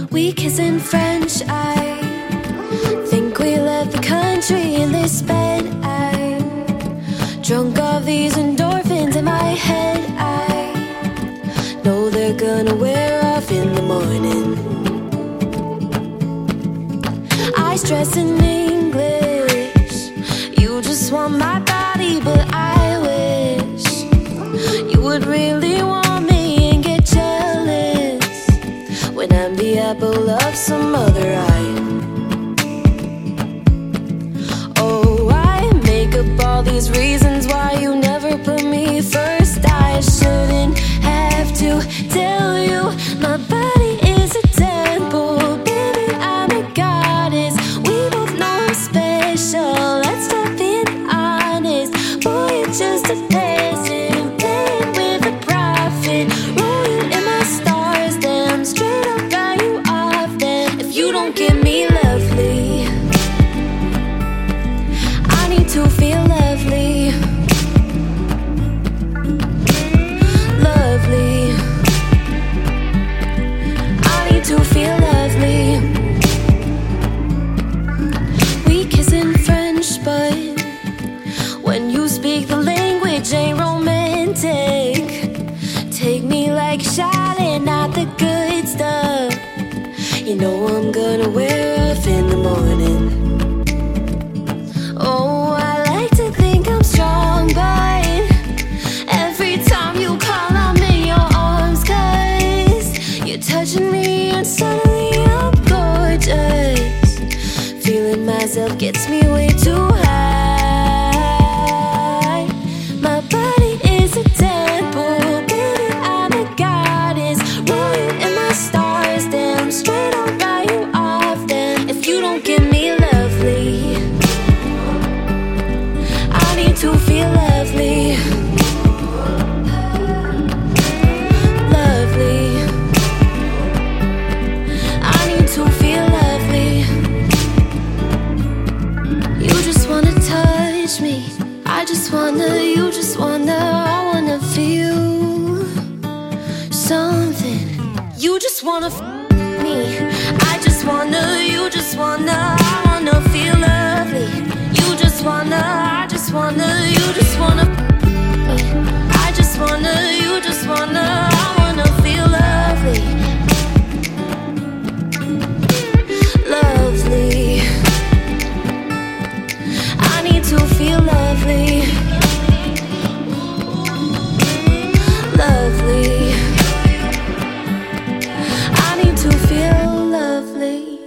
We kiss in French, I think we left the country in this bed. I'm drunk of these endorphins in my head. I know they're gonna wear off in the morning. I stress in English, you just want my body, but I wish you would really want me and get jealous when I'm the apple of some other eye. Oh, I make up all these reasons why you never put me first. I shouldn't have to tell you my body is a temple. Baby, I'm a goddess. We both know I'm special. Let's stop being honest. Boy, you're just a peasant playing with a prophet. Rolling in my stars, damn straight up got you off them. If you don't give me lovely, I need to feel lovely. Lovely, I need to feel lovely. We kiss in French, but when you speak the language ain't romantic. Take me like Charlotte, not the good stuff. You know I'm gonna wear off in the morning. Oh, I like to think I'm strong, but every time you call I'm in your arms, 'cause you're touching me and suddenly I'm gorgeous. Feeling myself gets me way too high. My body is a temple, baby, I'm a goddess. Rolling in my stars, damn straight I'll buy you off them. If you don't give me lovely, I need to feel lovely. Lovely, I need to feel lovely. You just wanna touch me, I just wanna, you just wanna, I wanna feel something. You just wanna me, I just wanna, you just wanna, I wanna feel lovely. You just wanna, I just wanna, you just wanna me. I just wanna, you just wanna, I wanna feel lovely. Lovely, I need to feel lovely. Lovely, I need to feel lovely.